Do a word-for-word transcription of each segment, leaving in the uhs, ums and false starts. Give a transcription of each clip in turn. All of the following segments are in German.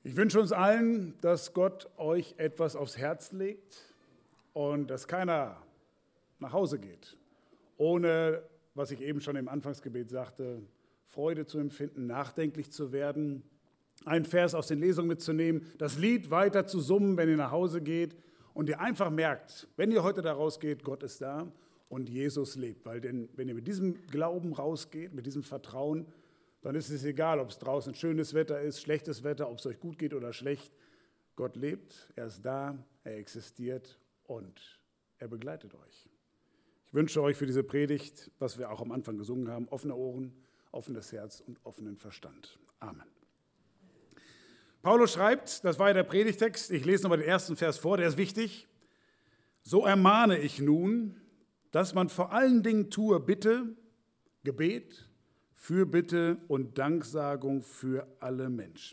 Ich wünsche uns allen, dass Gott euch etwas aufs Herz legt und dass keiner nach Hause geht, ohne, was ich eben schon im Anfangsgebet sagte, Freude zu empfinden, nachdenklich zu werden, einen Vers aus den Lesungen mitzunehmen, das Lied weiter zu summen, wenn ihr nach Hause geht und ihr einfach merkt, wenn ihr heute da rausgeht, Gott ist da und Jesus lebt. Weil denn, wenn ihr mit diesem Glauben rausgeht, mit diesem Vertrauen, dann ist es egal, ob es draußen schönes Wetter ist, schlechtes Wetter, ob es euch gut geht oder schlecht. Gott lebt, er ist da, er existiert und er begleitet euch. Ich wünsche euch für diese Predigt, was wir auch am Anfang gesungen haben, offene Ohren, offenes Herz und offenen Verstand. Amen. Paulus schreibt, das war ja der Predigtext, ich lese nochmal den ersten Vers vor, der ist wichtig. So ermahne ich nun, dass man vor allen Dingen tue Bitte, Gebet, Fürbitte und Danksagung für alle Menschen.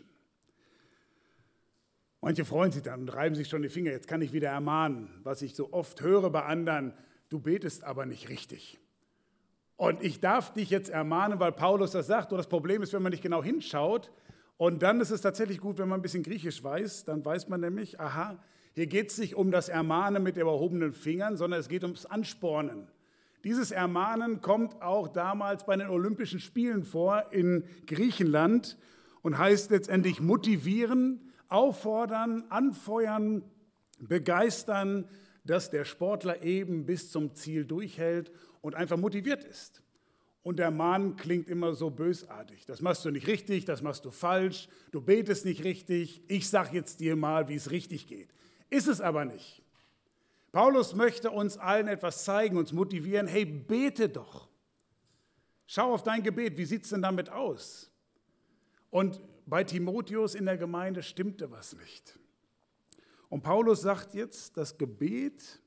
Manche freuen sich dann und reiben sich schon die Finger, jetzt kann ich wieder ermahnen, was ich so oft höre bei anderen, du betest aber nicht richtig. Und ich darf dich jetzt ermahnen, weil Paulus das sagt. Und das Problem ist, wenn man nicht genau hinschaut, und dann ist es tatsächlich gut, wenn man ein bisschen Griechisch weiß, dann weiß man nämlich, aha, hier geht es nicht um das Ermahnen mit erhobenen Fingern, sondern es geht ums Anspornen. Dieses Ermahnen kommt auch damals bei den Olympischen Spielen vor in Griechenland und heißt letztendlich motivieren, auffordern, anfeuern, begeistern, dass der Sportler eben bis zum Ziel durchhält und einfach motiviert ist. Und der Mahn klingt immer so bösartig. Das machst du nicht richtig, das machst du falsch, du betest nicht richtig, ich sag jetzt dir mal, wie es richtig geht. Ist es aber nicht. Paulus möchte uns allen etwas zeigen, uns motivieren, hey, bete doch. Schau auf dein Gebet, wie sieht es denn damit aus? Und bei Timotheus in der Gemeinde stimmte was nicht. Und Paulus sagt jetzt, das Gebet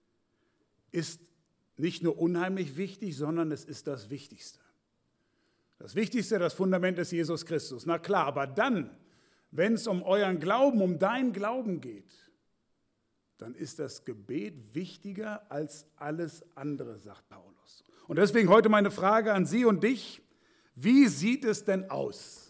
ist nicht nur unheimlich wichtig, sondern es ist das Wichtigste. Das Wichtigste, das Fundament ist Jesus Christus. Na klar, aber dann, wenn es um euren Glauben, um deinen Glauben geht, dann ist das Gebet wichtiger als alles andere, sagt Paulus. Und deswegen heute meine Frage an Sie und dich, wie sieht es denn aus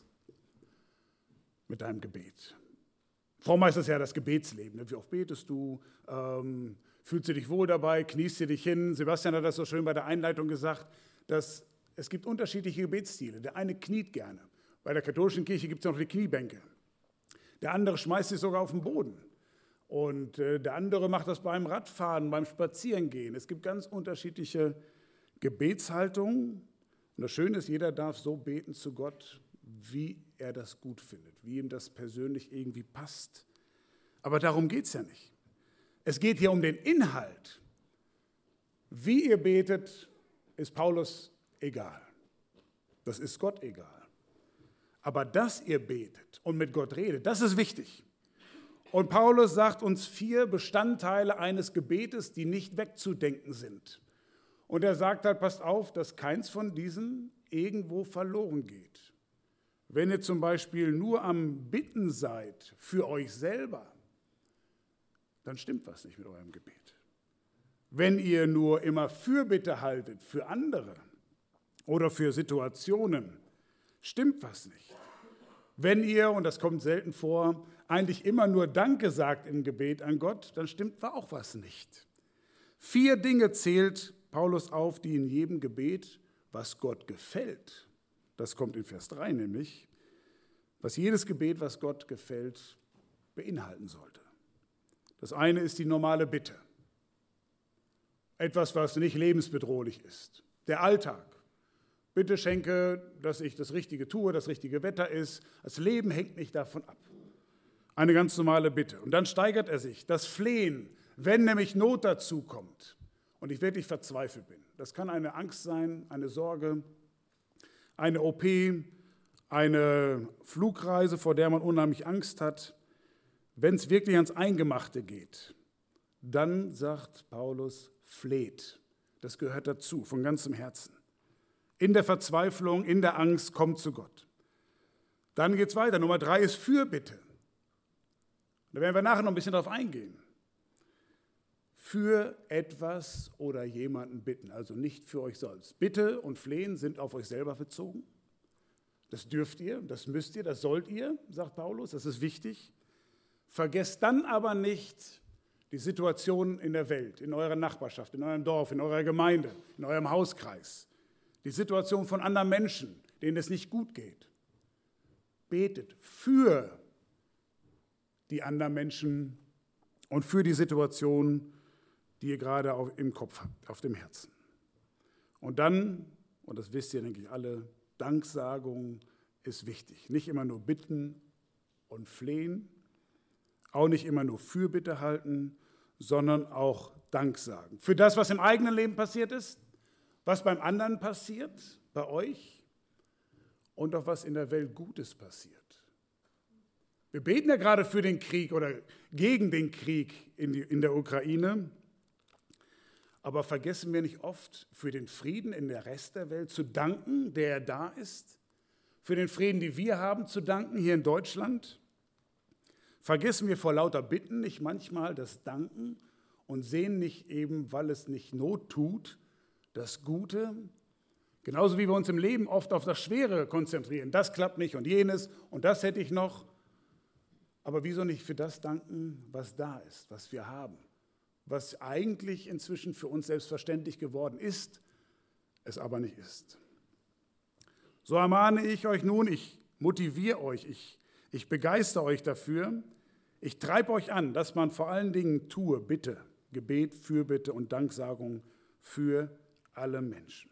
mit deinem Gebet? Vor allem ist das ja das Gebetsleben. Wie oft betest du? Ähm, fühlst du dich wohl dabei? Kniest du dich hin? Sebastian hat das so schön bei der Einleitung gesagt, dass es gibt unterschiedliche Gebetsstile. Der eine kniet gerne. Bei der katholischen Kirche gibt es noch die Kniebänke. Der andere schmeißt sich sogar auf den Boden. Und äh, der andere macht das beim Radfahren, beim Spazierengehen. Es gibt ganz unterschiedliche Gebetshaltungen. Und das Schöne ist, jeder darf so beten zu Gott, wie er das gut findet, wie ihm das persönlich irgendwie passt. Aber darum geht es ja nicht. Es geht hier um den Inhalt. Wie ihr betet, ist Paulus egal. Das ist Gott egal. Aber dass ihr betet und mit Gott redet, das ist wichtig. Und Paulus sagt uns vier Bestandteile eines Gebetes, die nicht wegzudenken sind. Und er sagt halt, passt auf, dass keins von diesen irgendwo verloren geht. Wenn ihr zum Beispiel nur am Bitten seid für euch selber, dann stimmt was nicht mit eurem Gebet. Wenn ihr nur immer Fürbitte haltet für andere oder für Situationen, stimmt was nicht. Wenn ihr, und das kommt selten vor, eigentlich immer nur Danke sagt im Gebet an Gott, dann stimmt auch was nicht. Vier Dinge zählt Paulus auf, die in jedem Gebet, was Gott gefällt, das kommt in Vers drei nämlich, was jedes Gebet, was Gott gefällt, beinhalten sollte. Das eine ist die normale Bitte. Etwas, was nicht lebensbedrohlich ist. Der Alltag. Bitte schenke, dass ich das Richtige tue, das richtige Wetter ist. Das Leben hängt nicht davon ab. Eine ganz normale Bitte. Und dann steigert er sich. Das Flehen, wenn nämlich Not dazu kommt und ich wirklich verzweifelt bin. Das kann eine Angst sein, eine Sorge, eine O P, eine Flugreise, vor der man unheimlich Angst hat. Wenn es wirklich ans Eingemachte geht, dann sagt Paulus, fleht. Das gehört dazu, von ganzem Herzen. In der Verzweiflung, in der Angst, kommt zu Gott. Dann geht es weiter. Nummer drei ist Fürbitte. Da werden wir nachher noch ein bisschen drauf eingehen. Für etwas oder jemanden bitten, also nicht für euch selbst. Bitte und Flehen sind auf euch selber bezogen. Das dürft ihr, das müsst ihr, das sollt ihr, sagt Paulus, das ist wichtig. Vergesst dann aber nicht die Situation in der Welt, in eurer Nachbarschaft, in eurem Dorf, in eurer Gemeinde, in eurem Hauskreis. Die Situation von anderen Menschen, denen es nicht gut geht. Betet für die anderen Menschen und für die Situation, die ihr gerade im Kopf habt, auf dem Herzen. Und dann, und das wisst ihr, denke ich alle, Danksagung ist wichtig. Nicht immer nur bitten und flehen, auch nicht immer nur Fürbitte halten, sondern auch Dank sagen. Für das, was im eigenen Leben passiert ist, was beim anderen passiert, bei euch und auch was in der Welt Gutes passiert. Wir beten ja gerade für den Krieg oder gegen den Krieg in, die, in der Ukraine, aber vergessen wir nicht oft, für den Frieden in der Rest der Welt zu danken, der da ist, für den Frieden, den wir haben, zu danken hier in Deutschland. Vergessen wir vor lauter Bitten nicht manchmal das Danken und sehen nicht eben, weil es nicht Not tut, das Gute, genauso wie wir uns im Leben oft auf das Schwere konzentrieren. Das klappt nicht und jenes und das hätte ich noch. Aber wieso nicht für das danken, was da ist, was wir haben, was eigentlich inzwischen für uns selbstverständlich geworden ist, es aber nicht ist. So ermahne ich euch nun, ich motiviere euch, ich, ich begeistere euch dafür, ich treibe euch an, dass man vor allen Dingen tue, Bitte, Gebet, Fürbitte und Danksagung für alle Menschen.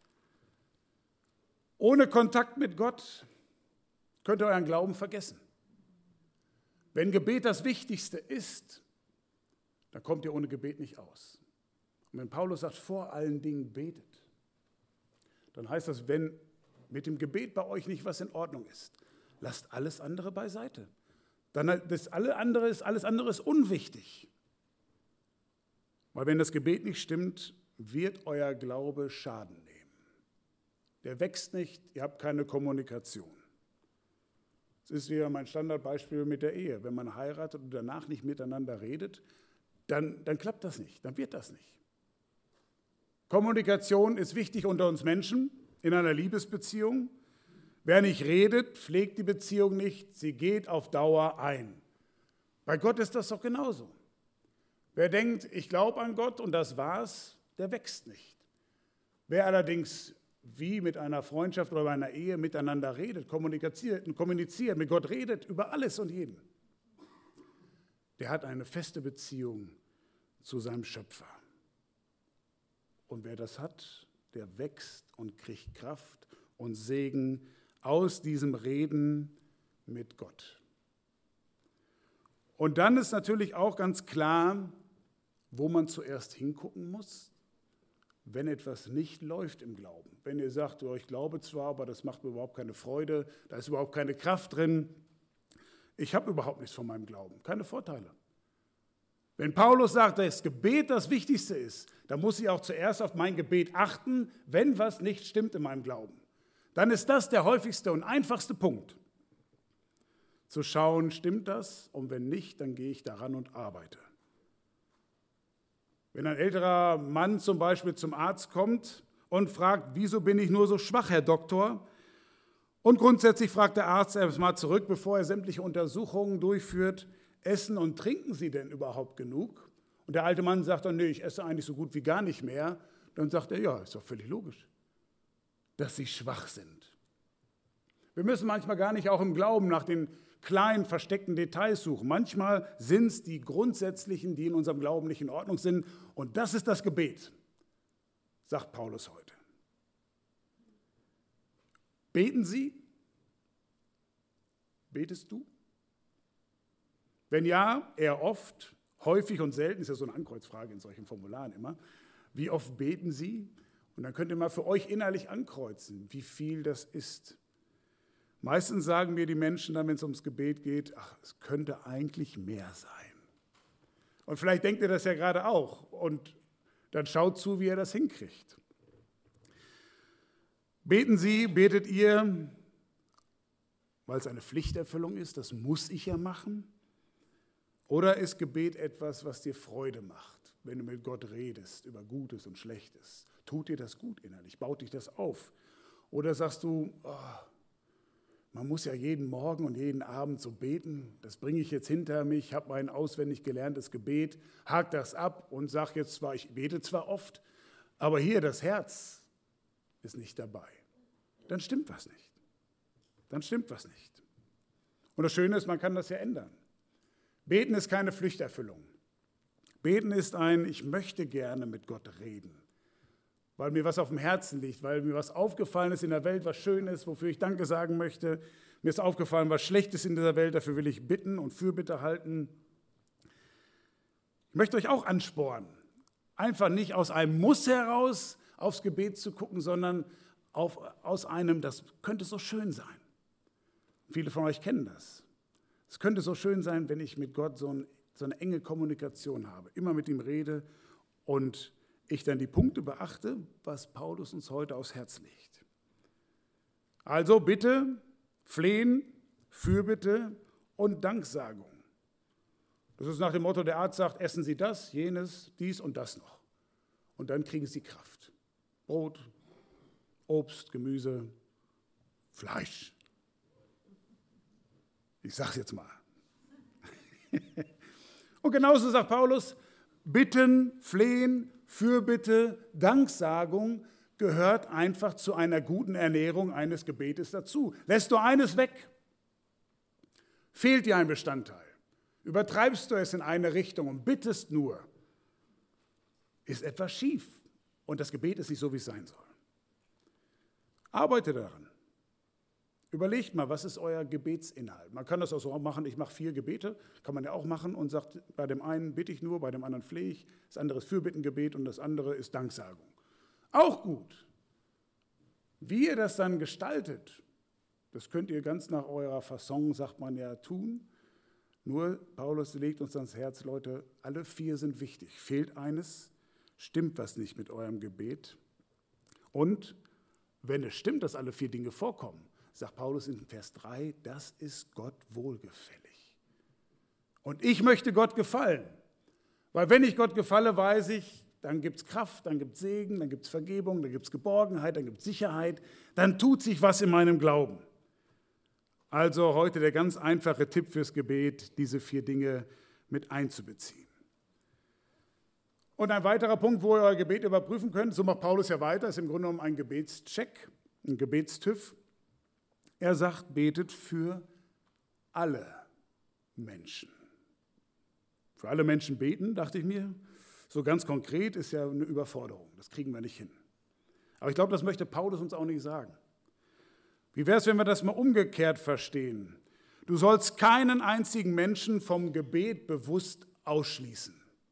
Ohne Kontakt mit Gott könnt ihr euren Glauben vergessen. Wenn Gebet das Wichtigste ist, dann kommt ihr ohne Gebet nicht aus. Und wenn Paulus sagt, vor allen Dingen betet, dann heißt das, wenn mit dem Gebet bei euch nicht was in Ordnung ist, lasst alles andere beiseite. Dann das alle andere ist, alles andere ist unwichtig. Weil wenn das Gebet nicht stimmt, wird euer Glaube Schaden nehmen. Der wächst nicht, ihr habt keine Kommunikation. Das ist wieder mein Standardbeispiel mit der Ehe. Wenn man heiratet und danach nicht miteinander redet, dann, dann klappt das nicht, dann wird das nicht. Kommunikation ist wichtig unter uns Menschen in einer Liebesbeziehung. Wer nicht redet, pflegt die Beziehung nicht, sie geht auf Dauer ein. Bei Gott ist das doch genauso. Wer denkt, ich glaube an Gott und das war's, der wächst nicht. Wer allerdings wie mit einer Freundschaft oder einer Ehe miteinander redet, kommuniziert, kommuniziert, mit Gott redet über alles und jeden, der hat eine feste Beziehung zu seinem Schöpfer. Und wer das hat, der wächst und kriegt Kraft und Segen aus diesem Reden mit Gott. Und dann ist natürlich auch ganz klar, wo man zuerst hingucken muss, wenn etwas nicht läuft im Glauben. Wenn ihr sagt, oh, ich glaube zwar, aber das macht mir überhaupt keine Freude, da ist überhaupt keine Kraft drin, ich habe überhaupt nichts von meinem Glauben, keine Vorteile. Wenn Paulus sagt, dass das Gebet das Wichtigste ist, dann muss ich auch zuerst auf mein Gebet achten, wenn was nicht stimmt in meinem Glauben. Dann ist das der häufigste und einfachste Punkt. Zu schauen, stimmt das? Und wenn nicht, dann gehe ich daran und arbeite. Wenn ein älterer Mann zum Beispiel zum Arzt kommt und fragt, wieso bin ich nur so schwach, Herr Doktor? Und grundsätzlich fragt der Arzt erstmal zurück, bevor er sämtliche Untersuchungen durchführt, essen und trinken Sie denn überhaupt genug? Und der alte Mann sagt dann, nee, ich esse eigentlich so gut wie gar nicht mehr. Dann sagt er, ja, ist doch völlig logisch, dass Sie schwach sind. Wir müssen manchmal gar nicht auch im Glauben nach den kleinen, versteckten Details suchen. Manchmal sind es die grundsätzlichen, die in unserem Glauben nicht in Ordnung sind. Und das ist das Gebet, sagt Paulus heute. Beten Sie? Betest du? Wenn ja, eher oft, häufig und selten, ist ja so eine Ankreuzfrage in solchen Formularen immer. Wie oft beten Sie? Und dann könnt ihr mal für euch innerlich ankreuzen, wie viel das ist. Meistens sagen mir die Menschen dann, wenn es ums Gebet geht, ach, es könnte eigentlich mehr sein. Und vielleicht denkt ihr das ja gerade auch und dann schaut zu, wie ihr das hinkriegt. Beten Sie, betet ihr, weil es eine Pflichterfüllung ist, das muss ich ja machen? Oder ist Gebet etwas, was dir Freude macht, wenn du mit Gott redest über Gutes und Schlechtes? Tut dir das gut innerlich? Baut dich das auf? Oder sagst du, oh, man muss ja jeden Morgen und jeden Abend so beten. Das bringe ich jetzt hinter mich, habe mein auswendig gelerntes Gebet, hake das ab und sage jetzt zwar, ich bete zwar oft, aber hier das Herz ist nicht dabei. Dann stimmt was nicht. Dann stimmt was nicht. Und das Schöne ist, man kann das ja ändern. Beten ist keine Pflichterfüllung. Beten ist ein, ich möchte gerne mit Gott reden, weil mir was auf dem Herzen liegt, weil mir was aufgefallen ist in der Welt, was Schönes, wofür ich Danke sagen möchte. Mir ist aufgefallen, was Schlechtes in dieser Welt, dafür will ich bitten und Fürbitte halten. Ich möchte euch auch anspornen, einfach nicht aus einem Muss heraus aufs Gebet zu gucken, sondern auf, aus einem, das könnte so schön sein. Viele von euch kennen das. Es könnte so schön sein, wenn ich mit Gott so, ein, so eine enge Kommunikation habe, immer mit ihm rede und ich dann die Punkte beachte, was Paulus uns heute aufs Herz legt. Also bitte, Flehen, Fürbitte und Danksagung. Das ist nach dem Motto, der Arzt sagt, essen Sie das, jenes, dies und das noch. Und dann kriegen Sie Kraft. Brot, Obst, Gemüse, Fleisch. Ich sage es jetzt mal. Und genauso sagt Paulus, bitten, flehen, Fürbitte, Danksagung gehört einfach zu einer guten Ernährung eines Gebetes dazu. Lässt du eines weg, fehlt dir ein Bestandteil. Übertreibst du es in eine Richtung und bittest nur, ist etwas schief und das Gebet ist nicht so, wie es sein soll. Arbeite daran. Überlegt mal, was ist euer Gebetsinhalt? Man kann das auch so machen, ich mache vier Gebete, kann man ja auch machen und sagt, bei dem einen bitte ich nur, bei dem anderen flehe ich, das andere ist Fürbittengebet und das andere ist Danksagung. Auch gut. Wie ihr das dann gestaltet, das könnt ihr ganz nach eurer Fasson, sagt man ja, tun. Nur Paulus legt uns ans Herz, Leute, alle vier sind wichtig. Fehlt eines, stimmt was nicht mit eurem Gebet. Und wenn es stimmt, dass alle vier Dinge vorkommen, sagt Paulus in Vers drei, das ist Gott wohlgefällig. Und ich möchte Gott gefallen, weil wenn ich Gott gefalle, weiß ich, dann gibt es Kraft, dann gibt es Segen, dann gibt es Vergebung, dann gibt es Geborgenheit, dann gibt es Sicherheit, dann tut sich was in meinem Glauben. Also heute der ganz einfache Tipp fürs Gebet, diese vier Dinge mit einzubeziehen. Und ein weiterer Punkt, wo ihr euer Gebet überprüfen könnt, so macht Paulus ja weiter, ist im Grunde genommen ein Gebetscheck, ein Gebetstüff. Er sagt, betet für alle Menschen. Für alle Menschen beten, dachte ich mir, so ganz konkret ist ja eine Überforderung, das kriegen wir nicht hin. Aber ich glaube, das möchte Paulus uns auch nicht sagen. Wie wäre es, wenn wir das mal umgekehrt verstehen? Du sollst keinen einzigen Menschen vom Gebet bewusst ausschließen.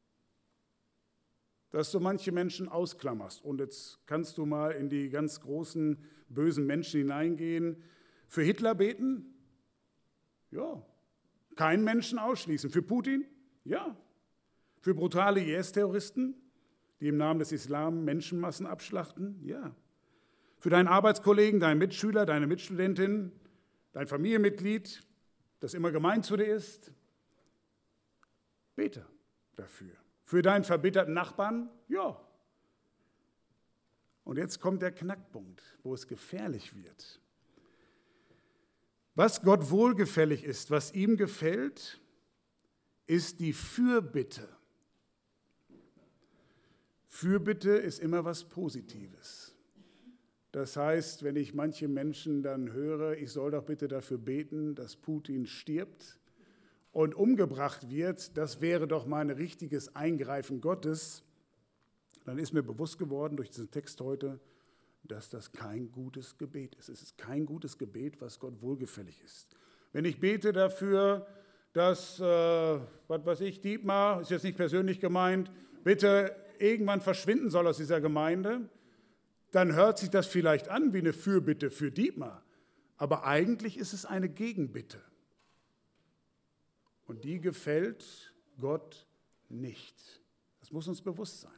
Dass du manche Menschen ausklammerst. Und jetzt kannst du mal in die ganz großen, bösen Menschen hineingehen. Für Hitler beten? Ja. Keinen Menschen ausschließen. Für Putin? Ja. Für brutale I S-Terroristen, die im Namen des Islam Menschenmassen abschlachten? Ja. Für deinen Arbeitskollegen, deinen Mitschüler, deine Mitstudentin, dein Familienmitglied, das immer gemein zu dir ist? Bete dafür. Für deinen verbitterten Nachbarn? Ja. Und jetzt kommt der Knackpunkt, wo es gefährlich wird. Was Gott wohlgefällig ist, was ihm gefällt, ist die Fürbitte. Fürbitte ist immer was Positives. Das heißt, wenn ich manche Menschen dann höre, ich soll doch bitte dafür beten, dass Putin stirbt und umgebracht wird, das wäre doch mal ein richtiges Eingreifen Gottes, dann ist mir bewusst geworden durch diesen Text heute, dass das kein gutes Gebet ist. Es ist kein gutes Gebet, was Gott wohlgefällig ist. Wenn ich bete dafür, dass, äh, was weiß ich, Dietmar, ist jetzt nicht persönlich gemeint, bitte irgendwann verschwinden soll aus dieser Gemeinde, dann hört sich das vielleicht an wie eine Fürbitte für Dietmar, aber eigentlich ist es eine Gegenbitte. Und die gefällt Gott nicht. Das muss uns bewusst sein.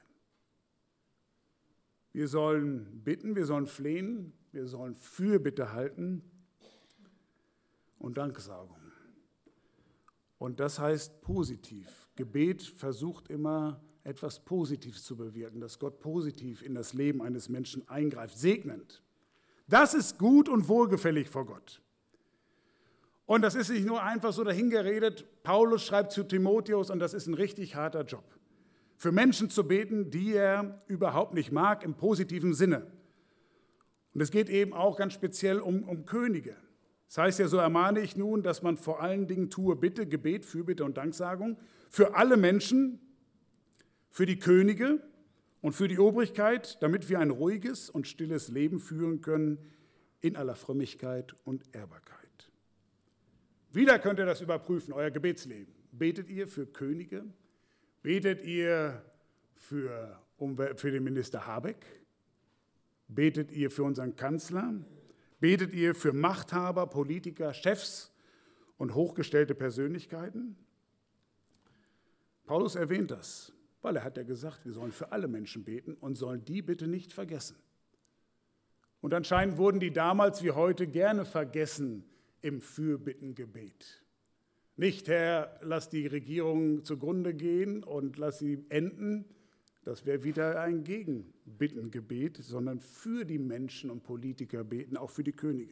Wir sollen bitten, wir sollen flehen, wir sollen Fürbitte halten und Danksagung. Und das heißt positiv. Gebet versucht immer, etwas Positives zu bewirken, dass Gott positiv in das Leben eines Menschen eingreift, segnend. Das ist gut und wohlgefällig vor Gott. Und das ist nicht nur einfach so dahingeredet. Paulus schreibt zu Timotheus, und das ist ein richtig harter Job, für Menschen zu beten, die er überhaupt nicht mag, im positiven Sinne. Und es geht eben auch ganz speziell um, um Könige. Das heißt ja, so ermahne ich nun, dass man vor allen Dingen tue Bitte, Gebet, Fürbitte und Danksagung für alle Menschen, für die Könige und für die Obrigkeit, damit wir ein ruhiges und stilles Leben führen können in aller Frömmigkeit und Ehrbarkeit. Wieder könnt ihr das überprüfen, euer Gebetsleben. Betet ihr für Könige? Betet ihr für, Umwelt, für den Minister Habeck? Betet ihr für unseren Kanzler? Betet ihr für Machthaber, Politiker, Chefs und hochgestellte Persönlichkeiten? Paulus erwähnt das, weil er hat ja gesagt, wir sollen für alle Menschen beten und sollen die bitte nicht vergessen. Und anscheinend wurden die damals wie heute gerne vergessen im Fürbittengebet. Nicht, Herr, lass die Regierung zugrunde gehen und lass sie enden, das wäre wieder ein Gegenbittengebet, sondern für die Menschen und Politiker beten, auch für die Könige.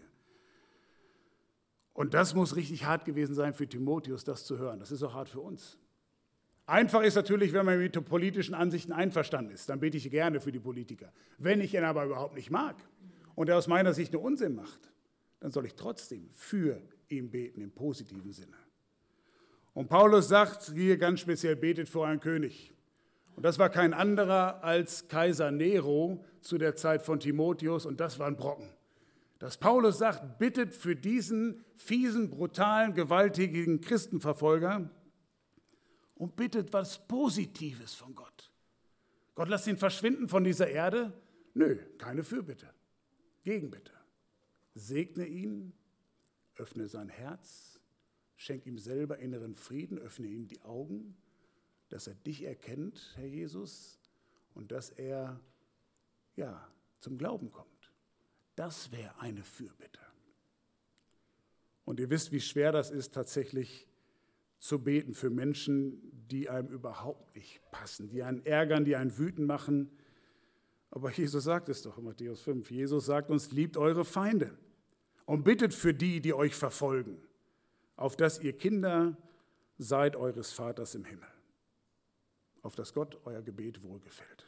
Und das muss richtig hart gewesen sein für Timotheus, das zu hören. Das ist auch hart für uns. Einfach ist natürlich, wenn man mit den politischen Ansichten einverstanden ist, dann bete ich gerne für die Politiker. Wenn ich ihn aber überhaupt nicht mag und er aus meiner Sicht nur Unsinn macht, dann soll ich trotzdem für ihn beten im positiven Sinne. Und Paulus sagt hier ganz speziell, betet für euren König. Und das war kein anderer als Kaiser Nero zu der Zeit von Timotheus und das war ein Brocken. Dass Paulus sagt, bittet für diesen fiesen, brutalen, gewalttätigen Christenverfolger und bittet was Positives von Gott. Gott lässt ihn verschwinden von dieser Erde? Nö, keine Fürbitte, Gegenbitte. Segne ihn, öffne sein Herz, schenk ihm selber inneren Frieden, öffne ihm die Augen, dass er dich erkennt, Herr Jesus, und dass er ja, zum Glauben kommt. Das wäre eine Fürbitte. Und ihr wisst, wie schwer das ist, tatsächlich zu beten für Menschen, die einem überhaupt nicht passen, die einen ärgern, die einen wütend machen. Aber Jesus sagt es doch in Matthäus fünf. Jesus sagt uns, liebt eure Feinde und bittet für die, die euch verfolgen, auf dass ihr Kinder seid eures Vaters im Himmel, auf dass Gott euer Gebet wohlgefällt.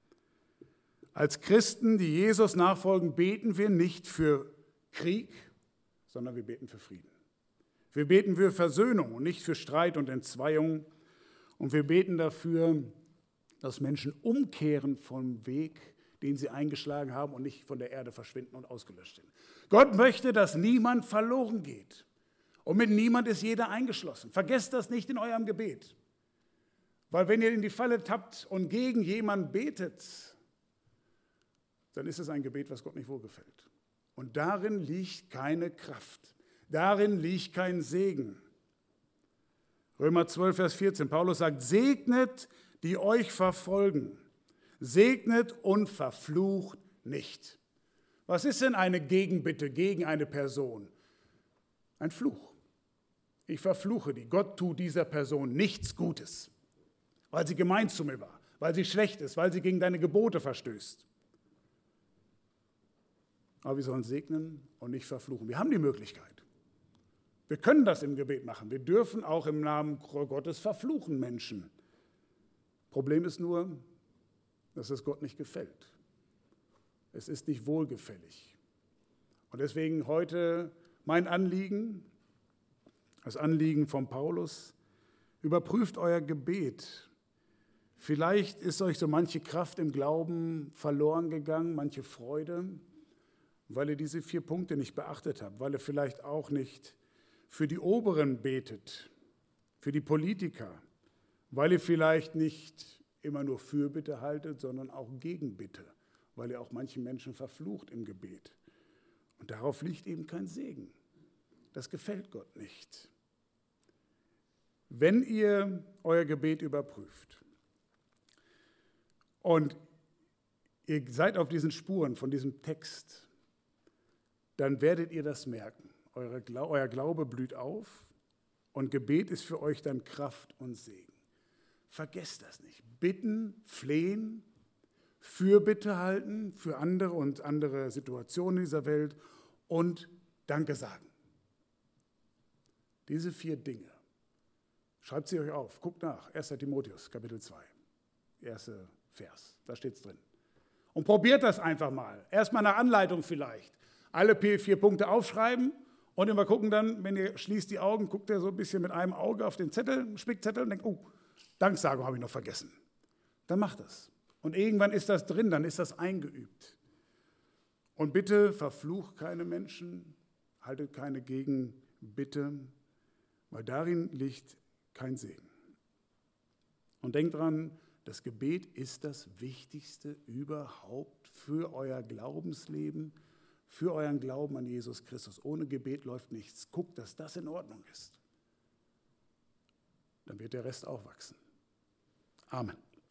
Als Christen, die Jesus nachfolgen, beten wir nicht für Krieg, sondern wir beten für Frieden. Wir beten für Versöhnung und nicht für Streit und Entzweiung. Und wir beten dafür, dass Menschen umkehren vom Weg, den sie eingeschlagen haben und nicht von der Erde verschwinden und ausgelöscht sind. Gott möchte, dass niemand verloren geht. Und mit niemand ist jeder eingeschlossen. Vergesst das nicht in eurem Gebet. Weil wenn ihr in die Falle tappt und gegen jemanden betet, dann ist es ein Gebet, was Gott nicht wohlgefällt. Und darin liegt keine Kraft. Darin liegt kein Segen. Römer zwölf, Vers vierzehn, Paulus sagt, segnet, die euch verfolgen. Segnet und verflucht nicht. Was ist denn eine Gegenbitte gegen eine Person? Ein Fluch. Ich verfluche die. Gott tut dieser Person nichts Gutes, weil sie gemein zu mir war, weil sie schlecht ist, weil sie gegen deine Gebote verstößt. Aber wir sollen segnen und nicht verfluchen. Wir haben die Möglichkeit. Wir können das im Gebet machen. Wir dürfen auch im Namen Gottes verfluchen Menschen. Problem ist nur, dass es Gott nicht gefällt. Es ist nicht wohlgefällig. Und deswegen heute mein Anliegen, das Anliegen von Paulus, überprüft euer Gebet. Vielleicht ist euch so manche Kraft im Glauben verloren gegangen, manche Freude, weil ihr diese vier Punkte nicht beachtet habt, weil ihr vielleicht auch nicht für die Oberen betet, für die Politiker, weil ihr vielleicht nicht immer nur Fürbitte haltet, sondern auch Gegenbitte, weil ihr auch manche Menschen verflucht im Gebet. Und darauf liegt eben kein Segen. Das gefällt Gott nicht. Wenn ihr euer Gebet überprüft und ihr seid auf diesen Spuren von diesem Text, dann werdet ihr das merken. Euer Glaube blüht auf und Gebet ist für euch dann Kraft und Segen. Vergesst das nicht. Bitten, flehen, Fürbitte halten für andere und andere Situationen in dieser Welt und Danke sagen. Diese vier Dinge. Schreibt sie euch auf, guckt nach. erster Timotheus, Kapitel zwei. Erster Vers, da steht es drin. Und probiert das einfach mal. Erstmal eine Anleitung vielleicht. Alle vier Punkte aufschreiben und immer gucken dann, wenn ihr schließt die Augen, guckt ihr so ein bisschen mit einem Auge auf den Zettel, Spickzettel und denkt, oh, Danksagung habe ich noch vergessen. Dann macht das. Und irgendwann ist das drin, dann ist das eingeübt. Und bitte verflucht keine Menschen, haltet keine Gegenbitte, weil darin liegt kein Segen. Und denkt dran, das Gebet ist das Wichtigste überhaupt für euer Glaubensleben, für euren Glauben an Jesus Christus. Ohne Gebet läuft nichts. Guckt, dass das in Ordnung ist. Dann wird der Rest auch wachsen. Amen.